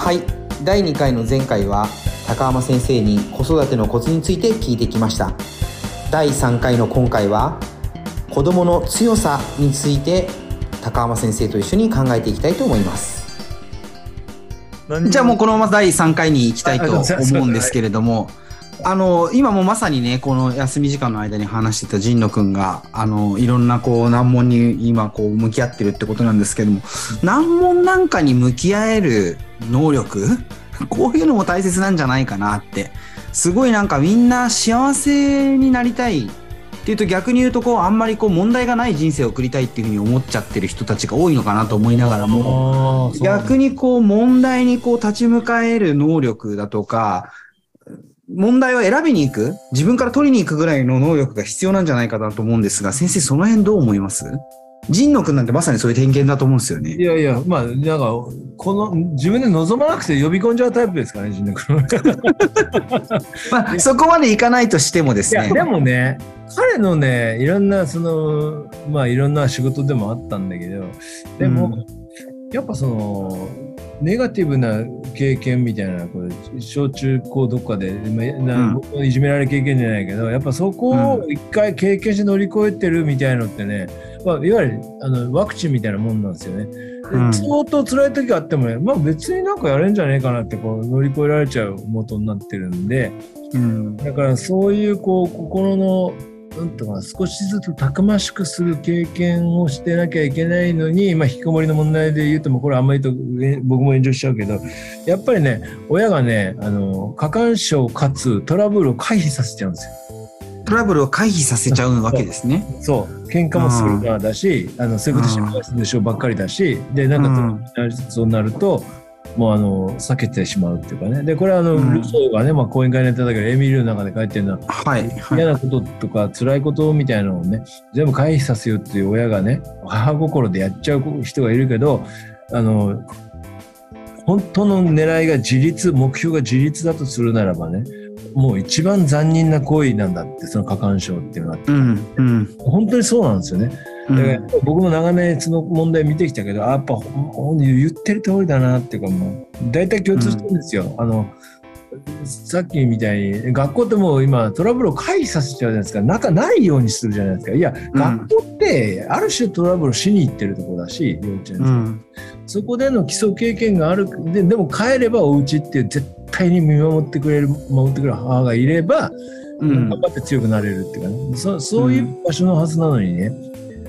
はい、第2回の前回は高浜先生に子育てのコツについて聞いてきました。第3回の今回は子どもの強さについて高浜先生と一緒に考えていきたいと思います。じゃあもうこのまま第3回に行きたいと思うんですけれども、今もまさにね、この休み時間の間に話してた神野くんがいろんな難問に今向き合ってるってことなんですけども、難問なんかに向き合える能力、こういうのも大切なんじゃないかなって、すごいみんな幸せになりたいっていうと、逆に言うとあんまり問題がない人生を送りたいっていうふうに思っちゃってる人たちが多いのかなと思いながらも、逆に問題に立ち向かえる能力だとか、問題を選びに行く、自分から取りに行くぐらいの能力が必要なんじゃないかなと思うんですが、先生その辺どう思います？神野くんなんてまさにそういう偏見だと思うんですよね。 いやいや、まあ自分で望まなくて呼び込んじゃうタイプですからね、神野くん。 まあそこまでいかないとしてもですね。 いやでもね、彼のね、いろんないろんな仕事でもあったんだけど、でも、やっぱネガティブな経験みたいな、小中高どっかで、僕はいじめられる経験じゃないけど、やっぱそこを一回経験して乗り越えてるみたいのってね、いわゆるワクチンみたいなもんなんですよね。相当辛い時があってもね、別にやれんじゃねえかなって乗り越えられちゃう元になってるんで、だからそういう心の少しずつたくましくする経験をしてなきゃいけないのに、引きこもりの問題で言うともこれあんまり言うと僕も炎上しちゃうけど、やっぱりね、親がね過干渉かつトラブルを回避させちゃうんですよ。 トラブルを回避させちゃうわけですね。 そう喧嘩もするからだし、そういうこと心配するでしょばっかりだし、でそうなるともう避けてしまうっていうかね。でこれはルソーがね、講演会のネタだけどエミリーの中で書いてるのは、嫌なこととか辛いことみたいなのをね全部回避させようっていう親がね、母心でやっちゃう人がいるけど、本当の狙いが目標が自立だとするならばね、もう一番残忍な行為なんだって、その過干渉っていうのは、本当にそうなんですよね。だから僕も長年その問題見てきたけど、やっぱ言ってる通りだなっていうか、もう大体共通してるんですよ。さっきみたいに学校ってもう今トラブルを回避させちゃうじゃないですか。ないようにするじゃないですか。いや、学校ってある種トラブルをしに行ってるところだし、幼稚園そこでの基礎経験があるでも帰ればお家っていう絶対に守ってくれる母がいれば、頑張って強くなれるっていうかね、そういう場所のはずなのにね、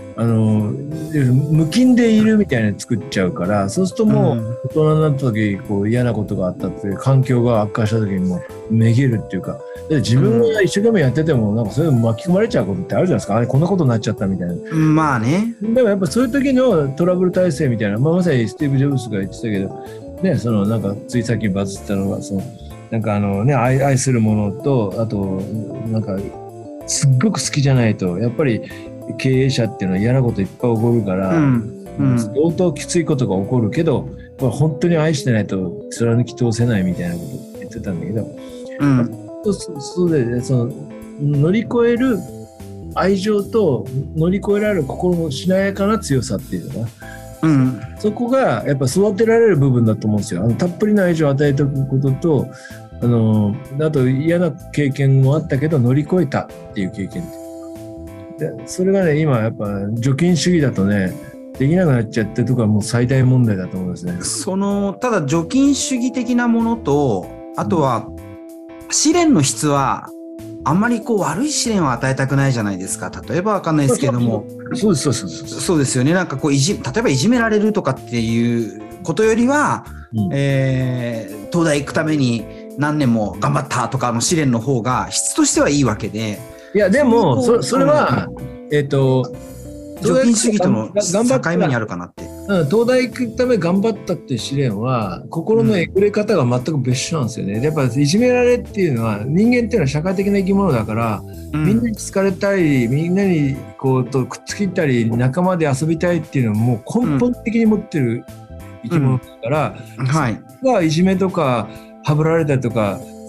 無菌でいるみたいに作っちゃうから、そうするともう大人になった時嫌なことがあったっていう環境が悪化した時にもめげるっていうか、自分が一生懸命やっててもそういうの巻き込まれちゃうことってあるじゃないですか。あれこんなことになっちゃったみたいな。 まあね。 でもやっぱそういう時のトラブル体制みたいな、まさにスティーブ・ジョブズが言ってたけどね、ついさっきバズったのが愛するものと、あとすっごく好きじゃないとやっぱり経営者っていうのは嫌なこといっぱい起こるから、相当きついことが起こるけど、本当に愛してないと貫き通せないみたいなこと言ってたんだけど、そうで、乗り越える愛情と乗り越えられる心のしなやかな強さっていうのが、そこがやっぱ育てられる部分だと思うんですよ。たっぷりの愛情を与えておくことと、あと嫌な経験もあったけど乗り越えたっていう経験で、それがね、今やっぱ除菌主義だとねできなくなっちゃってとか、もう最大問題だと思いますね。 ただ除菌主義的なものと、あとは試練の質はあんまり悪い試練を与えたくないじゃないですか。例えば分かんないですけども、そうですよね。例えばいじめられるとかっていうことよりは、東大行くために何年も頑張ったとかの試練の方が質としてはいいわけで。 いやでもそれは除菌主義との境目にあるかなって。 東大行くため頑張ったっていう試練は心のえぐれ方が全く別種なんですよね。やっぱいじめられっていうのは、人間っていうのは社会的な生き物だから、みんなに好かれたい、みんなにくっつきたり仲間で遊びたいっていうのをもう根本的に持ってる生き物だから、それがいじめとかはぶられたりとか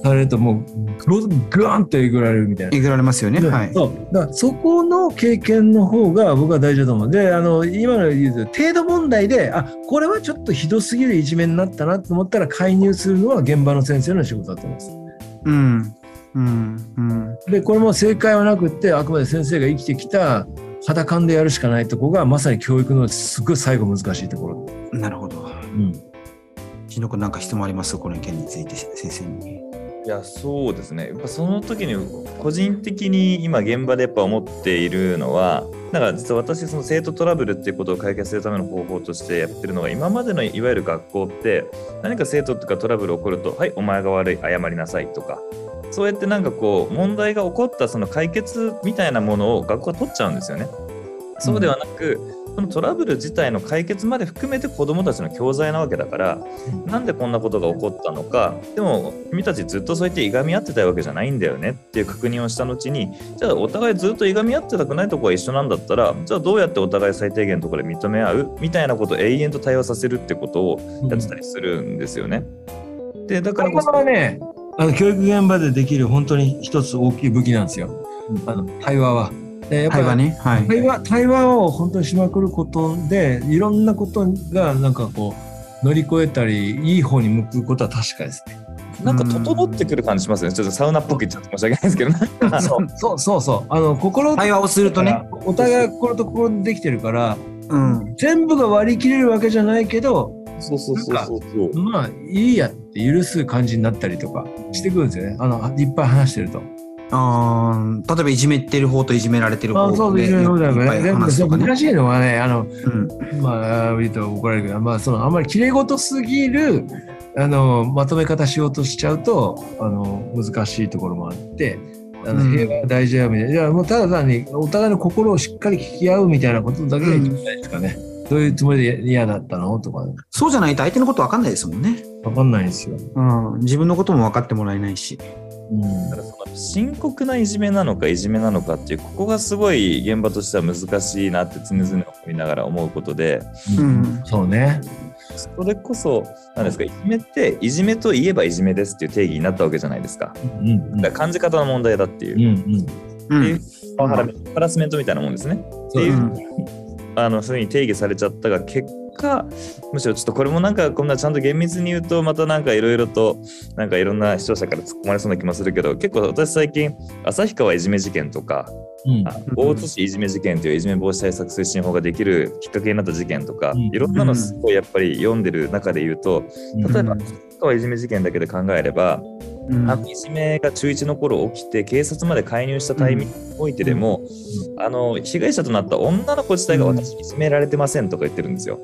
されるともうグワンとえぐられるみたいな。 えぐられますよね。はい。 そうだからそこの経験の方が僕は大事だと思う。で今の言うと程度問題でこれはちょっとひどすぎるいじめになったなと思ったら介入するのは現場の先生の仕事だと思います。 うんうんうん。 でこれも正解はなくってあくまで先生が生きてきた肌感でやるしかないところがまさに教育のすごい最後難しいところ。 なるほど。日野君なんか質問あります？この件について先生に。 いやそうですね。やっぱその時に個人的に今現場でやっぱ思っているのは、だから実は私その生徒トラブルっていうことを解決するための方法としてやってるのが、今までのいわゆる学校って何か生徒とかトラブル起こると、はいお前が悪い謝りなさいとか、そうやってなんかこう問題が起こったその解決みたいなものを学校は取っちゃうんですよね。そうではなく、そのトラブル自体の解決まで含めて子どもたちの教材なわけだから、なんでこんなことが起こったのか、でも君たちずっとそうやっていがみ合ってたわけじゃないんだよねっていう確認をした後に、じゃあお互いずっといがみ合ってたくないところは一緒なんだったら、じゃあどうやってお互い最低限のところで認め合うみたいなことを永遠と対話させるってことをやってたりするんですよね。でだからこそこれはね教育現場でできる本当に一つ大きい武器なんですよ。対話は。やっぱり対話ね。はい。 対話を本当にしまくることでいろんなことがなんかこう乗り越えたりいい方に向くことは確かですね。 なんか整ってくる感じしますね。ちょっとサウナっぽく言っちゃって申し訳ないですけどそう心対話をするとね、 お互い心と心でできてるから、全部が割り切れるわけじゃないけど、まあいいやって許す感じになったりとかしてくるんですよね。いっぱい話してると。 例えばいじめてる方といじめられてる方でいっぱい話すとかね。 難しいのはね、まあ言うと怒られるけど、まああんまり綺麗事すぎるまとめ方しようとしちゃうと難しいところもあって、平和が大事だよみたいな。いやもうただ単にお互いの心をしっかり聞き合うみたいなことだけがいいんじゃないですかね。どういうつもりで嫌だったのとか、ね。 そうじゃないと相手のこと分かんないですもんね。 分かんないんですよ。 自分のことも分かってもらえないし。 だからその深刻ないじめなのかいじめなのかっていう、ここがすごい現場としては難しいなって常々思いながら思うことで、 そうね。 それこそ何ですか、いじめっていじめといえばいじめですっていう定義になったわけじゃないですか。だから感じ方の問題だっていう、っていうハラスメントみたいなもんですね。っていうそういうふうに定義されちゃったが結果、むしろちょっとこれもなんかこんなちゃんと厳密に言うとまたなんかいろいろとなんかいろんな視聴者から突っ込まれそうな気もするけど、結構私最近旭川いじめ事件とか、大津市いじめ事件といういじめ防止対策推進法ができるきっかけになった事件とか、いろんなのすごいやっぱり読んでる中で言うと、例えば旭川いじめ事件だけで考えれば、いじめが中1の頃起きて警察まで介入したタイミングにおいてでも、被害者となった女の子自体が私いじめられてませんとか言ってるんですよ。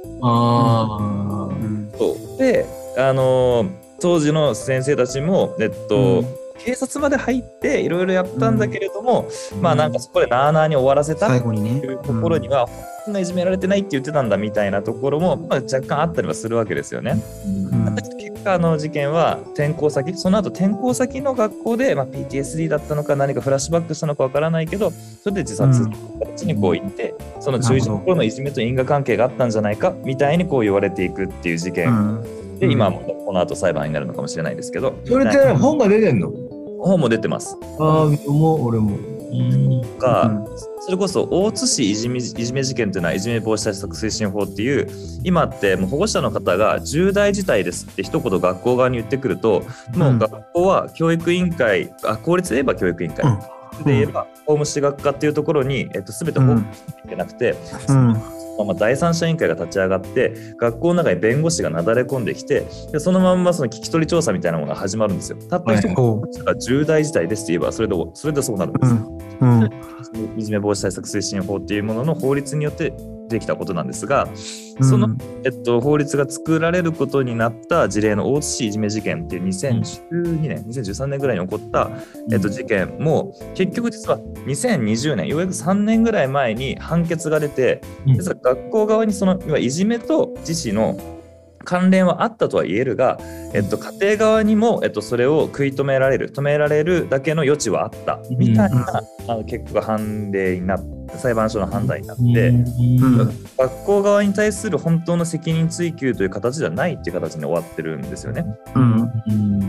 そうで当時の先生たちも、警察まで入っていろいろやったんだけれども、まあなんかそこでなあなあに終わらせたっていうところには、本がいじめられてないって言ってたんだみたいなところも、若干あったりはするわけですよね。結果事件は転校先、その後転校先の学校で、PTSD だったのか何かフラッシュバックしたのかわからないけど、それで自殺の形にこう言って、その中1の頃のいじめと因果関係があったんじゃないかみたいにこう言われていくっていう事件で、今もこの後裁判になるのかもしれないですけど、 それって本が出てんの？ 本も出てます。 俺も。 それこそ大津市いじめ事件というのは、いじめ防止対策推進法っていう、今ってもう保護者の方が重大事態ですって一言学校側に言ってくると、もう学校は教育委員会、公立で言えば教育委員会、で言えば法務士学科っていうところに、全て法務士がいけなくて、第三者委員会が立ち上がって学校の中に弁護士がなだれ込んできて、でそのまんまその聞き取り調査みたいなものが始まるんですよ。たった一人が重大事態ですって言えばそれでそうなるんですよ。いじめ防止対策推進法っていうものの法律によってできたことなんですが、その、法律が作られることになった事例の大津市いじめ事件っていう2013年ぐらいに起こった、事件も結局実は2020年ようやく3年ぐらい前に判決が出て、実は学校側にそのいじめと自死の関連はあったとは言えるが、家庭側にも、それを止められるだけの余地はあったみたいな、結果が判例になって裁判所の判断になって、学校側に対する本当の責任追及という形ではないっていう形に終わってるんですよね。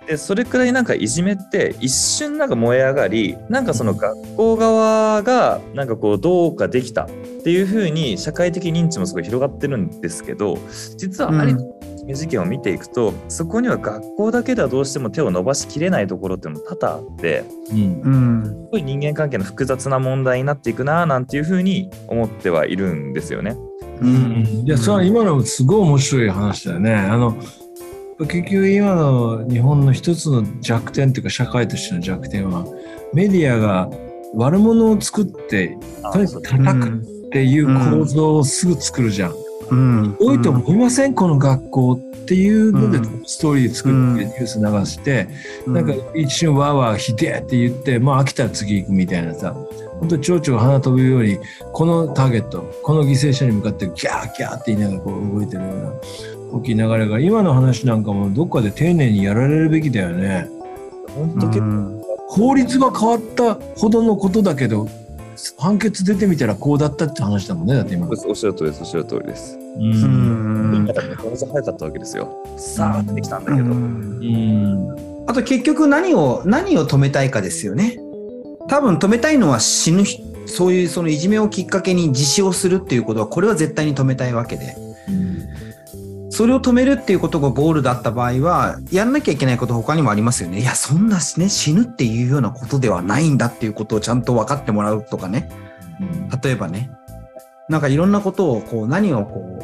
でそれくらいなんかいじめって一瞬なんか燃え上がり、なんかその学校側がなんかこうどうかできたっていう風に社会的認知もすごい広がってるんですけど、実はありのいじめ事件を見ていくと、そこには学校だけではどうしても手を伸ばしきれないところっていうのも多々あって、すごい人間関係の複雑な問題になっていくななんていう風に思ってはいるんですよね。 いや、それは今のすごい面白い話だよね。結局今の日本の一つの弱点というか社会としての弱点は、メディアが悪者を作ってとにかく叩くっていう構造をすぐ作るじゃん。多いと思いませんこの学校っていうのでストーリー作ってニュース流して、なんか一瞬わーわーひでえって言って、まあ飽きたら次行くみたいなさ、本当に蝶々が花飛ぶようにこのターゲット、この犠牲者に向かってギャーギャーって言いながらこう動いてるような大きい流れが、今の話なんかもどっかで丁寧にやられるべきだよね。 本当結構法律が変わったほどのことだけど、判決出てみたらこうだったって話だもんね。だって今おっしゃる通りです、おっしゃる通りです。だからめちゃめちゃ早かったわけですよ。さあってきたんだけど、 あと結局何を止めたいかですよね。多分止めたいのは死ぬ、そういうそのいじめをきっかけに自死をするっていうことは、これは絶対に止めたいわけで、それを止めるっていうことがゴールだった場合は、やんなきゃいけないこと他にもありますよね。いや、そんなね、死ぬっていうようなことではないんだっていうことをちゃんと分かってもらうとかね。例えばね、なんかいろんなことをこう、何をこ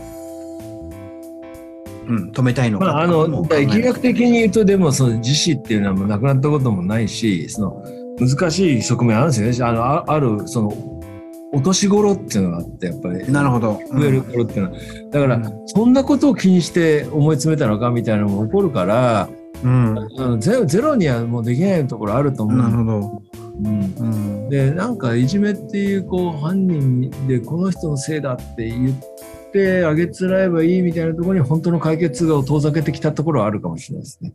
う、止めたいのかとかも考えな疫学的に言うと、でもその自死っていうのはもうなくなったこともないし、その難しい側面あるんですよね。あるそのお年頃っていうのがあって、やっぱりなるほど、 増える頃っていうのは、だからそんなことを気にして思い詰めたのかみたいなのも起こるから、ゼロにはもうできないところあると思う。 なるほど。 でなんかいじめっていうこう犯人でこの人のせいだって言ってあげつらえばいいみたいなところに本当の解決を遠ざけてきたところはあるかもしれないですね。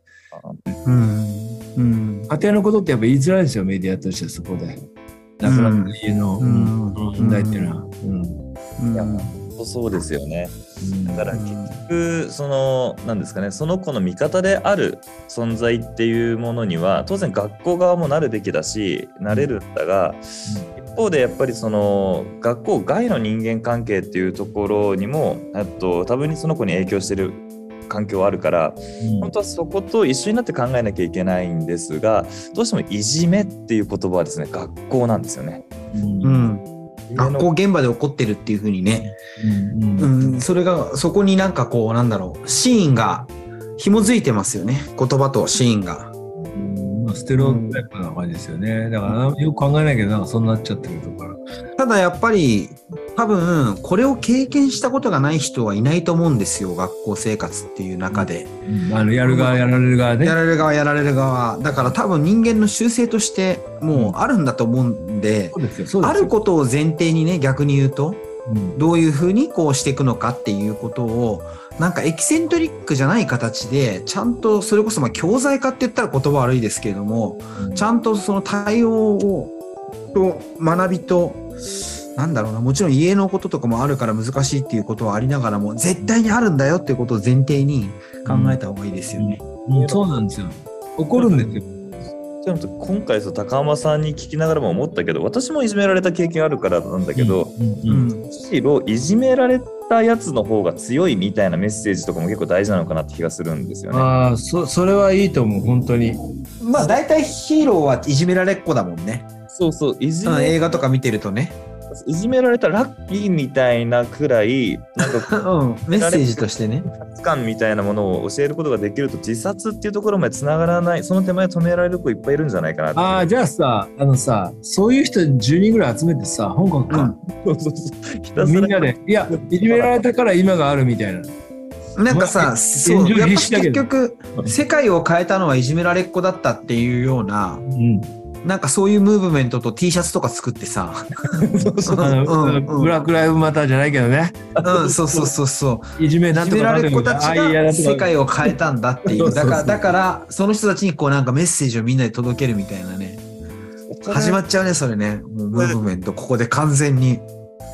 家庭のことってやっぱ言いづらいですよ、メディアとしてそこで。亡くなった家の問題っていうのは。 いや本当そうですよね。だから結局なんですかね、その子の味方である存在っていうものには当然学校側もなるべきだしなれるんだが、一方でやっぱりその学校外の人間関係っていうところにも多分にその子に影響してる環境はあるから、本当はそこと一緒になって考えなきゃいけないんですが、どうしてもいじめっていう言葉はですね、学校なんですよね。学校現場で起こってるっていう風にね、それがそこになんかこうなんだろう、シーンが紐づいてますよね、言葉とシーンが。 ステレオタイプな感じですよね。だからよく考えないけどなんかそうなっちゃってるとか。 ただやっぱり多分これを経験したことがない人はいないと思うんですよ、学校生活っていう中で。 やる側やられる側ね。 やられる側。だから多分人間の習性としてもうあるんだと思うんで、あることを前提にね、逆に言うと、どういうふうにこうしていくのかっていうことをなんかエキセントリックじゃない形でちゃんと、それこそ教材化って言ったら言葉悪いですけれども、ちゃんとその対応をと学びと、なんだろうな、もちろん家のこととかもあるから難しいっていうことはありながらも、絶対にあるんだよっていうことを前提に考えた方がいいですよね。 そうなんですよ。起こるんですよ。 今回高浜さんに聞きながらも思ったけど、私もいじめられた経験あるからなんだけど、むしろいじめられたやつの方が強いみたいなメッセージとかも結構大事なのかなって気がするんですよね。 それはいいと思う、本当に。 まあ大体ヒーローはいじめられっ子だもんね。 そうそう、 映画とか見てるとね、 いじめられたラッキーみたいなくらいなんか、 メッセージとしてね、 価値観みたいなものを教えることができると自殺っていうところまでつながらない、その手前止められる子いっぱいいるんじゃないかな。 じゃあさ、そういう人10人ぐらい集めてさ、香港か、みんなでいじめられたから今があるみたいな。 なんかさ、そうやっぱ結局世界を変えたのはいじめられっ子だったっていうような、なんかそういうムーブメントと T シャツとか作ってさ、 ブラックライブマターじゃないけどね。 そういじめられっ子たちが世界を変えたんだっていう。だからその人たちにこうなんかメッセージをみんなで届けるみたいなね。始まっちゃうね、それね。もうムーブメントここで完全に。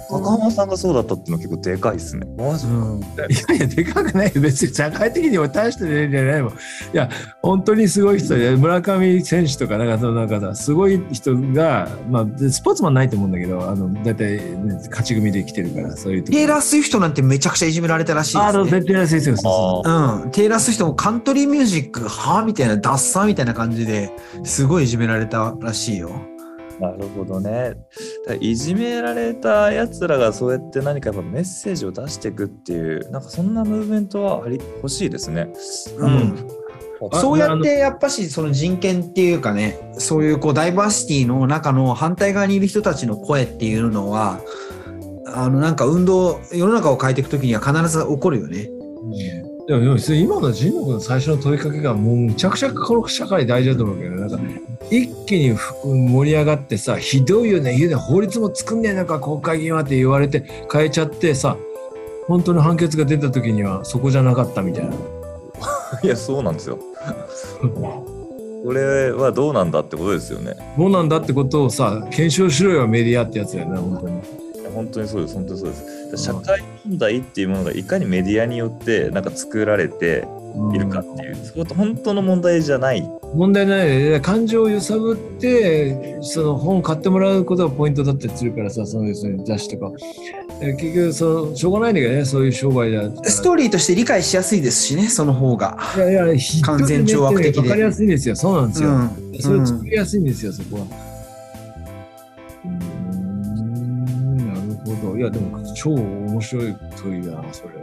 高浜さんがそうだったっていうのは結構でかいですね。マジいやでかくないよ。別に社会的にも大してねえんじゃないもん。いや、本当にすごい人で、村上選手とか、なんかさ、すごい人が、まあ、スポーツマンないと思うんだけど、だいたい、ね、勝ち組で来てるから、そういうとこ。 テイラー・スウィフトなんてめちゃくちゃいじめられたらしいですね。 テイラー・スウィフト、 そう。テイラー・スウィフトもカントリーミュージック、みたいな、ダッサーみたいな感じですごいいじめられたらしいよ。 なるほどね。いじめられたやつらがそうやって何かやっぱメッセージを出していくっていう、なんかそんなムーブメントは欲しいですね。 そうやってやっぱしその人権っていうかね、そういうこうダイバーシティの中の反対側にいる人たちの声っていうのは、なんか世の中を変えていくときには必ず起こるよね。 でも今の神野君の最初の問いかけがもうむちゃくちゃこの社会大事だと思うけど、なんか一気に盛り上がってさ、ひどいよね、法律も作んねえのか国会議員はって言われて変えちゃってさ、本当の判決が出た時にはそこじゃなかったみたいな。 いや、そうなんですよ。これはどうなんだってことですよね。 どうなんだってことをさ、検証しろよメディアってやつだよね、本当に。 本当にそうです、本当にそうです。社会問題っていうものがいかにメディアによってなんか作られているかっていう、そこ本当の問題じゃない。 問題ないね。感情を揺さぶってその本買ってもらうことがポイントだったりするからさ、その雑誌とか。結局しょうがないんだけどね、そういう商売だ。 ストーリーとして理解しやすいですしね、その方が。 いや完全懲悪的で。 分かりやすいんですよ。そうなんですよ。それ作りやすいんですよ、そこは。いやでも超面白い問いだな、それ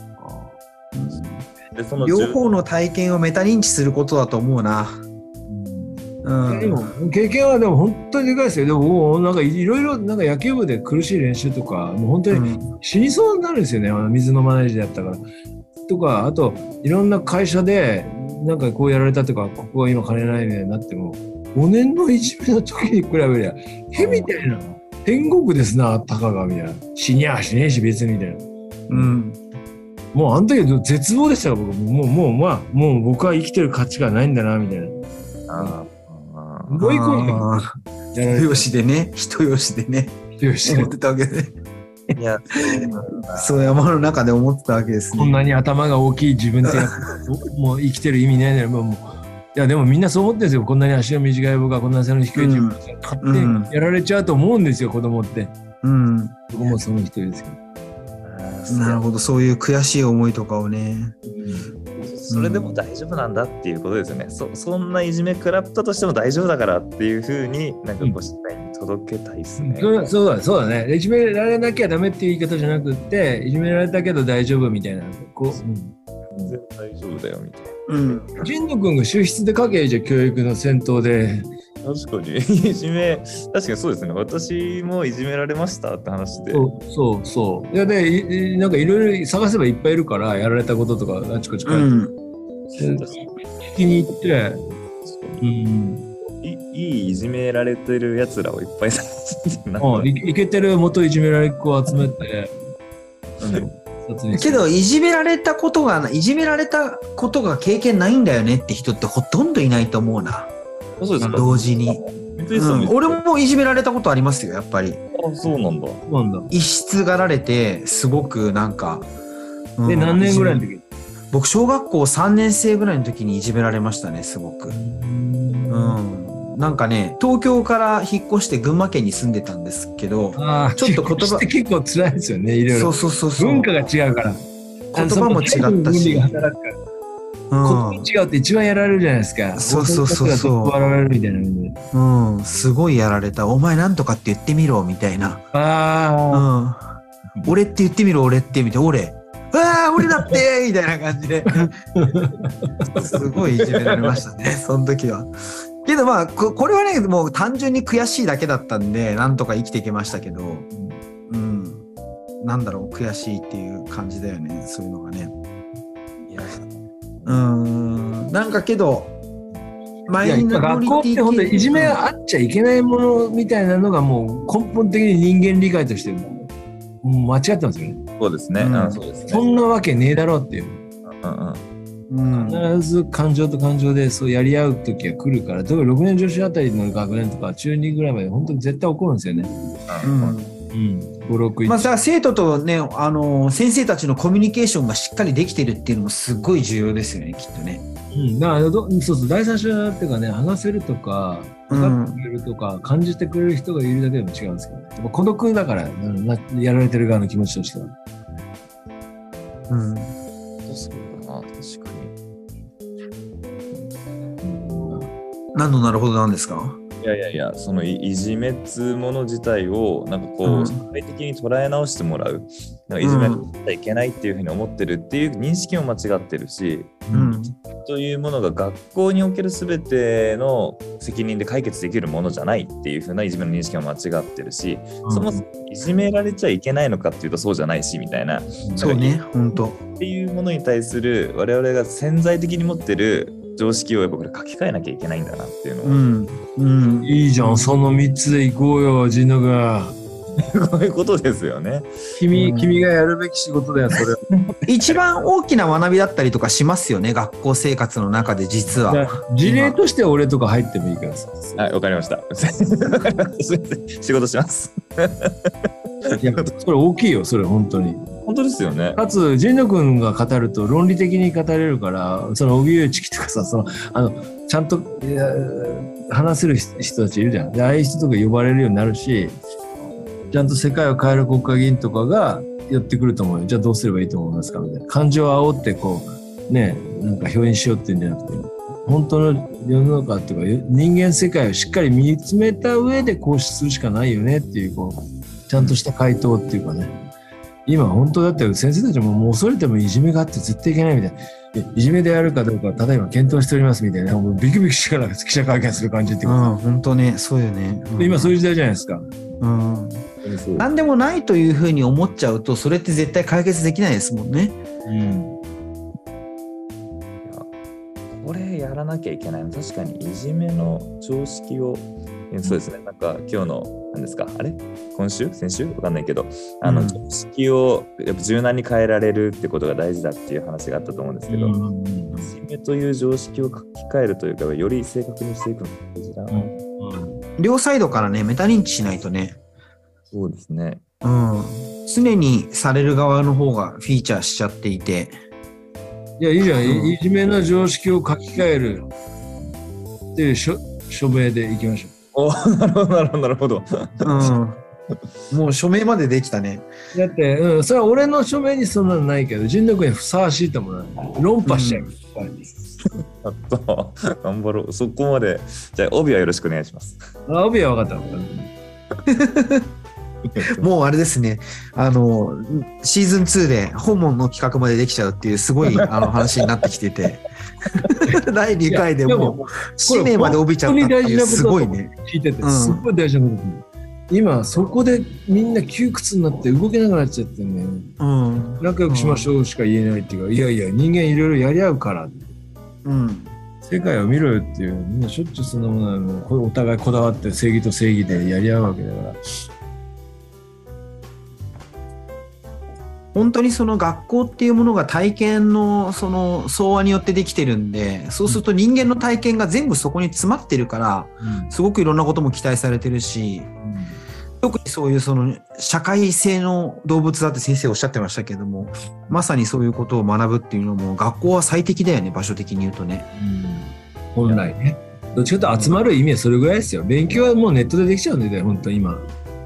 は。 両方の体験をメタ認知することだと思うな。 でも経験はでも本当にでかいですよ。でもなんかいろいろなんか野球部で苦しい練習とか、もう本当に死にそうになるんですよね。水のマネージャーやったから。とか、あといろんな会社でなんかこうやられたとか、ここは今金ないみたいになっても、5年のいじめの時に比べりゃへみたいな。天国ですな、たかがみたいな。死にゃしねえし別にみたいな。もうあの時絶望でしたよ、僕。もう僕は生きてる価値がないんだなみたいな。もう一個人吉でね、思ってたわけで。いや、そう山の中で思ってたわけですね。 こんなに頭が大きい自分ってもう生きてる意味ないならもう。いやでもみんなそう思ってるんですよ。こんなに足の短い僕がこんな背の低い自分が勝手にやられちゃうと思うんですよ、子供って。僕もその一人ですけど。 なるほど、そういう悔しい思いとかをね。 それでも大丈夫なんだっていうことですよね。そんないじめ食らったとしても大丈夫だからっていうふうになんかこう社会に届けたいですね。 そうだね。いじめられなきゃダメっていう言い方じゃなくって、いじめられたけど大丈夫みたいな。 全然大丈夫だよみたいな。 神野君が秀逸で書けじゃ教育の先頭で。 確かにいじめ、確かにそうですね。私もいじめられましたって話で。 そう。いやでなんかいろいろ探せばいっぱいいるからやられたこととかあちこち書いて。聞きに行って。 いいいじめられてるやつらをいっぱい探していけてる元いじめられっ子を集めて。 けどいじめられたことが経験ないんだよねって人ってほとんどいないと思うな。 そうですか。 同時に。俺もいじめられたことありますよ、やっぱり。 そうなんだ。 異質がられてすごくなんか。 何年ぐらいの時？ 僕小学校3年生ぐらいの時にいじめられましたね、すごく。なんかね、東京から引っ越して群馬県に住んでたんですけど、ちょっと言葉結構辛いですよね、いろいろ。 そう文化が違うから。 言葉も違ったし。 言葉違うって一番やられるじゃないですか。 そう笑われるみたいな。 すごいやられた。お前なんとかって言ってみろみたいな。俺って言ってみろ、俺ってみて、俺だってみたいな感じですごいいじめられましたね、その時は。けどまあこれはね、もう単純に悔しいだけだったんでなんとか生きていけましたけど、なんだろう、悔しいっていう感じだよね、そういうのがね。なんかけど学校って本当にいじめがあっちゃいけないものみたいなのがもう根本的に人間理解として間違ってますよね。 そうですね。 そんなわけねえだろうっていう。必ず感情と感情でそうやり合う時が来るから、例えば6年女子あたりの学年とか中2ぐらいまで本当に絶対起こるんですよね。 5、6、1。 まあ、だから生徒とね、先生たちのコミュニケーションがしっかりできてるっていうのもすごい重要ですよね、きっとね。 だからそうそう、第三者っていうかね、話せるとか、分かってくれるとか、感じてくれる人がいるだけでも違うんですけどね。孤独だから、やられてる側の気持ちとしては。 そうだな、確かに。 何のなるほどなんですか？ いや、そのいじめつもの自体を、なんかこう、社会的に捉え直してもらう。なんかいじめちゃいけないっていうふうに思ってるっていう認識も間違ってるし、というものが学校における全ての責任で解決できるものじゃないっていうふうないじめの認識も間違ってるし、そもそもいじめられちゃいけないのかっていうとそうじゃないしみたいな。 そうね、本当。 っていうものに対する我々が潜在的に持ってる常識をやっぱこれ書き換えなきゃいけないんだなっていうのは、いいじゃん、その3つでいこうよ、ジノが。 こういうことですよね。 君がやるべき仕事だよ、それ。 一番大きな学びだったりとかしますよね、学校生活の中で実は。 事例として俺とか入ってもいいからさ。 はい、わかりました。仕事します。 いや、それ大きいよ、それ本当に。 本当ですよね。 かつ、ジノ君が語ると論理的に語れるから、その荻上チキとかさ、ちゃんと話せる人たちいるじゃん。で、ああいう人とか呼ばれるようになるし、ちゃんと世界を変える国会議員とかが寄ってくると思うよ。じゃあどうすればいいと思いますかみたいな。感情を煽ってこう、ね、なんか表現しようっていうんじゃなくて、本当の世の中っていうか、人間世界をしっかり見つめた上で行使するしかないよねっていう、こう、ちゃんとした回答っていうかね。今本当だって先生たちもう恐れてもいじめがあって絶対いけないみたいな。いじめであるかどうか、例えば検討しておりますみたいな。もうビクビクしから記者会見する感じっていうか。 本当ね、そうよね。 今そういう時代じゃないですか。 何でもないというふうに思っちゃうと、それって絶対解決できないですもんね。 これやらなきゃいけないの。確かにいじめの常識を、そうですね。なんか今日の何ですか、あれ？先週わかんないけど、常識をやっぱ柔軟に変えられるってことが大事だっていう話があったと思うんですけど、いじめという常識を書き換えるというか、より正確にしていくのが大事だな。 両サイドからね、メタ認知しないとね。 そうですね。 常にされる側の方がフィーチャーしちゃっていて。 いや、いいじゃん。いじめの常識を書き換えるっていう署名でいきましょう。 なるほど。 もう署名までできたね。 だって、それは俺の署名にそんなのないけど、人力にふさわしいと思う。論破しちゃう。 頑張ろう。そこまで。じゃあ、帯はよろしくお願いします。 帯は分かった。 もうあれですね、シーズン2で本門の企画までできちゃうっていうすごい話になってきてて第2回でもう使命まで帯びちゃったっていう、すごいね。 聞いててすごい大事なこと。今そこでみんな窮屈になって動けなくなっちゃってね、仲良くしましょうしか言えないっていうか、いやいや人間いろいろやり合うから、世界を見ろよっていう、みんなしょっちゅうそんなものお互いこだわって正義と正義でやり合うわけだから。 本当にその学校っていうものが体験のその総和によってできてるんで、そうすると人間の体験が全部そこに詰まってるから、すごくいろんなことも期待されてるし、特にそういうその社会性の動物だって先生おっしゃってましたけども、まさにそういうことを学ぶっていうのも学校は最適だよね、場所的に言うとね。 本来ね。どっちかというと集まる意味はそれぐらいですよ。勉強はもうネットでできちゃうんで、本当今。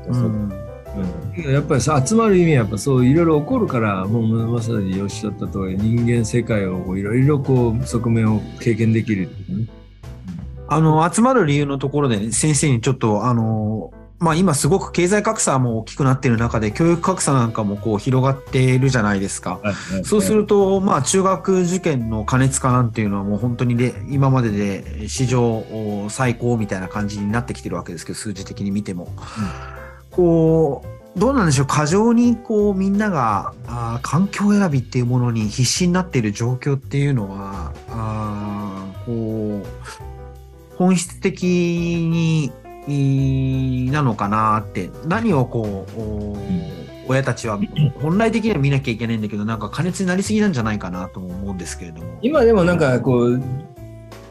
やっぱりさ、集まる意味はやっぱそういろいろ起こるから、もうまさにおっしゃった通り、人間世界をいろいろこう側面を経験できるっていうね。 集まる理由のところで、ね、先生にちょっと今すごく経済格差も大きくなっている中で、教育格差なんかもこう広がっているじゃないですか。そうすると、中学受験の過熱化なんていうのはもう本当に今までで史上最高みたいな感じになってきてるわけですけど、数字的に見ても。こうどうなんでしょう、過剰にこうみんなが環境選びっていうものに必死になっている状況っていうのはこう本質的になのかなって、何をこう親たちは本来的には見なきゃいけないんだけど、なんか過熱になりすぎなんじゃないかなと思うんですけれども。 今でもなんかこう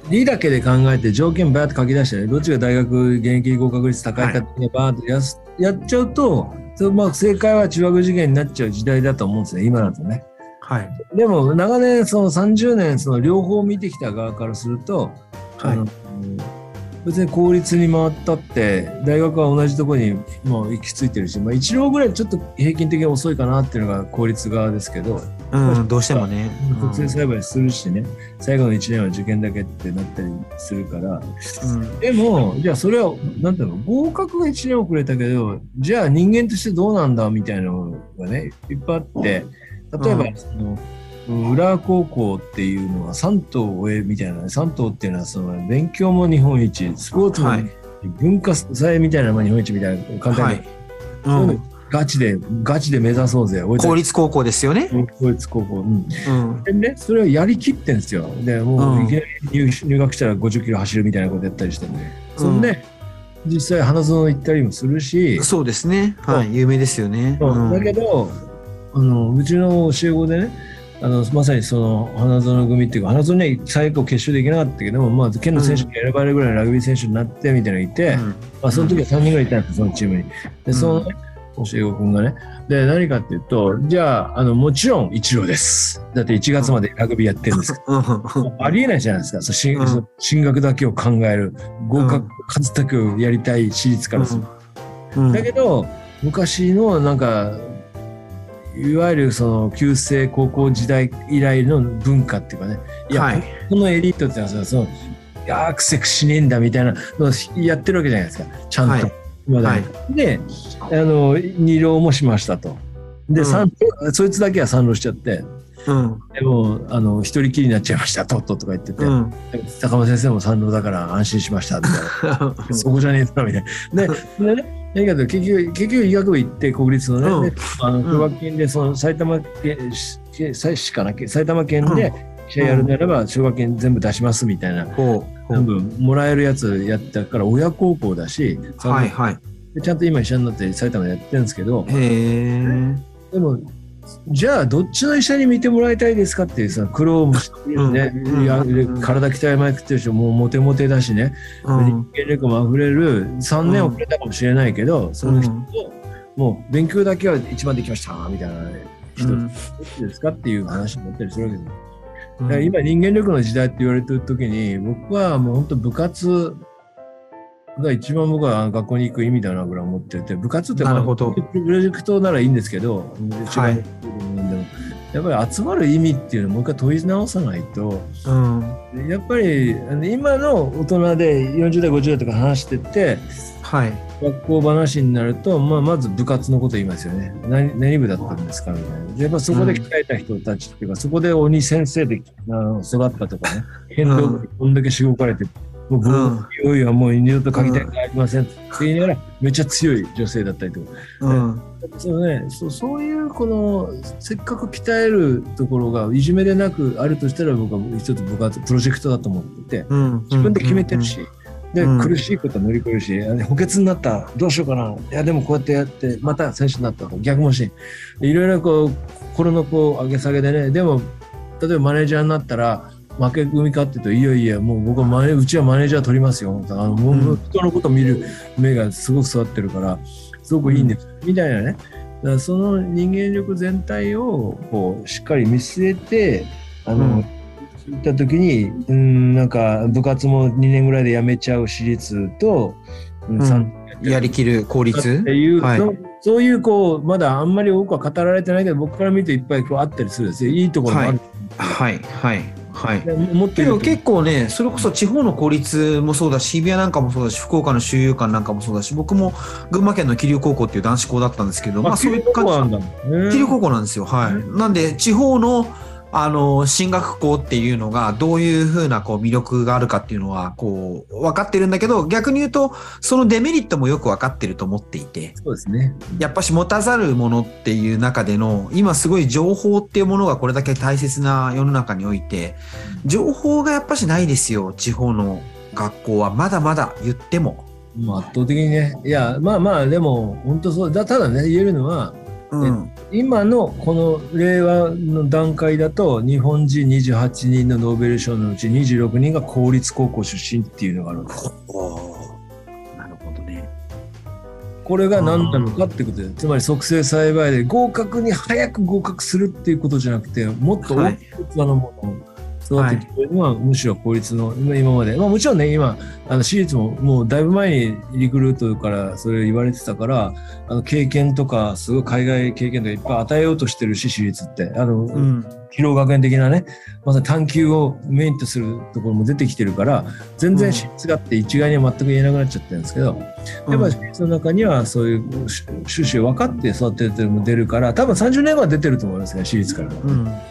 理だけで考えて条件バーって書き出してね、どっちが大学現役合格率高いかってバーってやっちゃうと、まあ、正解は中学受験になっちゃう時代だと思うんですね、今だとね。 はい。 でも長年その30年その両方見てきた側からすると、 はい、 別に公立に回ったって大学は同じところにもう行き着いてるし、まあ、1浪ぐらいちょっと平均的に遅いかなっていうのが公立側ですけど、 どうしてもね国政栽培するしね、最後の1年は受験だけってなったりするから、でもじゃあそれはなんていうの、合格が1年遅れたけどじゃあ人間としてどうなんだみたいなのがねいっぱいあって、例えばその浦和高校っていうのは3等上みたいなね、3等っていうのはその勉強も日本一、スポーツも文化祭みたいなのも日本一みたいな簡単に、そういうのガチで目指そうぜ。 公立高校ですよね。 公立高校。でね、それをやりきってんですよ。で、もういきなり入学したら50キロ走るみたいなことやったりしてね。そんで実際花園行ったりもするし。 そうですね。はい、有名ですよね。 だけどうちの教え子でね、まさにその花園組っていうか、花園ね最後決勝できなかったけども、まあ、県の選手に選ばれるぐらいのラグビー選手になってみたいなのがいて、まあ、その時は3人ぐらいいたんですよ、そのチームに。でその、教え子君がね、で何かっていうと、じゃあもちろん一浪です。だって1月までラグビーやってるんですから、ありえないじゃないですか。進学だけを考える、合格数だけをやりたい私立からする。だけど昔のなんかいわゆるその旧制高校時代以来の文化っていうかね、いや、このエリートってのはそのくせくしねえんだみたいなのをやってるわけじゃないですか、ちゃんと。で2浪もしましたと。で、そいつだけは3浪しちゃって、でも一人きりになっちゃいましたとか言ってて、高間先生も3浪だから安心しましたみたいなそこじゃねえだみたいな。でね、だけど結局医学部行って国立のね、奨学金でその埼玉県で試合やるならば奨学金全部出しますみたいな、全部もらえるやつやったから親孝行だし、でちゃんと今医者になって埼玉でやってるんですけど、でもじゃあどっちの医者に見てもらいたいですかっていうさ、苦労もしてるね、体鍛えまくってる人もモテモテだしね、人間力もあふれる、3年遅れたかもしれないけど、その人ともう勉強だけは一番できましたみたいな人どっちですかっていう話になったりするわけです。だから今人間力の時代って言われてる時に、僕はもう本当部活が一番僕は学校に行く意味だなぐらい思ってて、部活ってプロジェクトならいいんですけど、やっぱり集まる意味っていうのをもう一回問い直さないと、やっぱり今の大人で40代50代とか話してて、学校話になると、まず部活のこと言いますよね。何部だったんですかみたいな。やっぱそこで鍛えた人たちっていうか、そこで鬼先生で育ったとかね、剣道部にこんだけしごかれて、もう僕はもう二度と書きたいことありませんって言いながら、めっちゃ強い女性だったりとか、そういうこのせっかく鍛えるところがいじめでなくあるとしたら、僕は一つ部活プロジェクトだと思ってて、自分で決めてるし、で苦しいことは乗り越えるし、補欠になったどうしようかな、いやでもこうやってやってまた選手になったとか逆もし、いろいろこう心のこう上げ下げでね、でも例えばマネージャーになったら負け組かって言うと、いやもう僕はうちはマネージャー取りますよ、もう人のことを見る目がすごく育ってるからすごくいいんです、みたいなね。だからその人間力全体をこうしっかり見据えて行った時に、なんか部活も2年ぐらいで辞めちゃう私立と、 やりきる公立っていう、そういうこうまだあんまり多くは語られてないけど、僕から見るといっぱいこうあったりするんですよ。いいところもある。 けど結構ね、それこそ地方の公立もそうだし、日比谷なんかもそうだし、福岡の修友館なんかもそうだし、僕も群馬県の桐生高校っていう男子校だったんですけど、そういう感じ。桐生高校なんですよ。なんで地方の進学校っていうのがどういうふうなこう魅力があるかっていうのはこう分かってるんだけど、逆に言うとそのデメリットもよく分かってると思っていて、 そうですね。 やっぱし持たざるものっていう中での、今すごい情報っていうものがこれだけ大切な世の中において、情報がやっぱしないですよ、地方の学校は。まだまだ言っても圧倒的にね。いやでも本当そうだ。ただね、言えるのは今のこの令和の段階だと日本人28人のノーベル賞のうち26人が公立高校出身っていうのがあるんです。 なるほどね。 これが何なのかってことで、つまり促成栽培で早く合格するっていうことじゃなくて、もっと大きな器のものを育ててくれるのは、むしろ公立の今まで、もちろんね、今私立ももうだいぶ前にリクルートからそれ言われてたから、経験とかすごい海外経験とかいっぱい与えようとしてるし、私立って広学園的なね、まさに探究をメインとするところも出てきてるから、全然私立がって一概には全く言えなくなっちゃってるんですけど、やっぱり私立の中にはそういう趣旨を分かって育ててるのも出るから、多分30年後は出てると思いますね、私立から。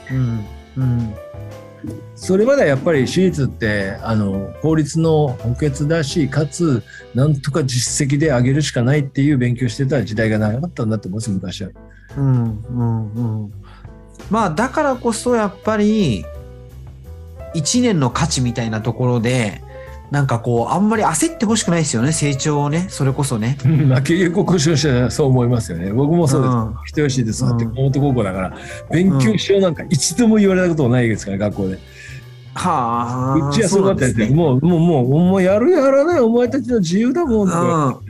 それまではやっぱり私立って公立の補欠だし、かつなんとか実績で上げるしかないっていう勉強してた時代が長かったんだと思うんです、昔は。 まあだからこそやっぱり1年の価値みたいなところでなんかこうあんまり焦ってほしくないですよね、成長をね。それこそね。 経営国交渉者はそう思いますよね。僕もそうです。人吉で育って熊本高校だから、勉強しようなんか一度も言われたこともないですから、学校で。うちはそうだったんですよ。もうやるやらないお前たちの自由だもんって。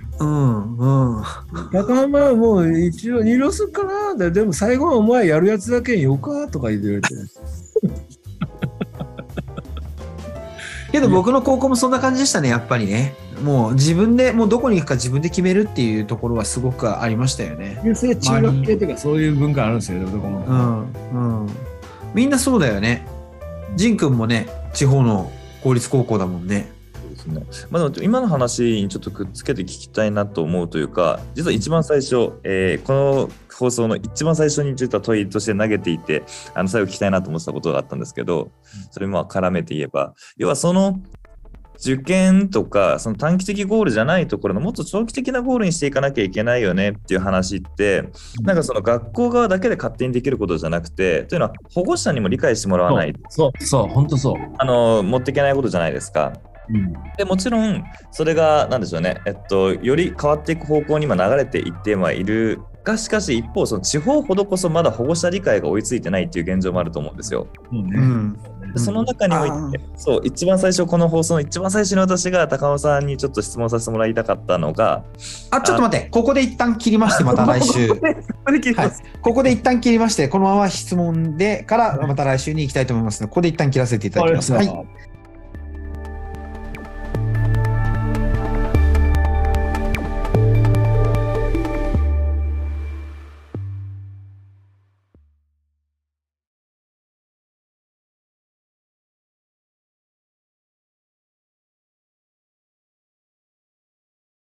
高浜はもう一応二浪するかな、でも最後はお前やるやつだけによかとか言われて。 けど僕の高校もそんな感じでしたね、やっぱりね。もう自分でもうどこに行くか自分で決めるっていうところはすごくありましたよね。 中学系とかそういう文化あるんですよね、どこも。 みんなそうだよね。仁君もね、地方の公立高校だもんね。 でも今の話にちょっとくっつけて聞きたいなと思うというか、実は一番最初、この放送の一番最初に実は問いとして投げていて、最後聞きたいなと思ってたことがあったんですけど、それも絡めて言えば、要はその受験とかその短期的ゴールじゃないところのもっと長期的なゴールにしていかなきゃいけないよねっていう話って、なんかその学校側だけで勝手にできることじゃなくて、というのは保護者にも理解してもらわないと本当そう持っていけないことじゃないですか。でもちろんそれが何でしょうね、より変わっていく方向に今流れていってはいるが、しかし一方その地方ほどこそまだ保護者理解が追いついてないっていう現状もあると思うんですよ。その中において、一番最初、この放送の一番最初に私が高野さんにちょっと質問させてもらいたかったのが、 ちょっと待って、ここで一旦切りまして、また来週ここで一旦切りまして、このまま質問でからまた来週に行きたいと思いますので、ここで一旦切らせていただきます。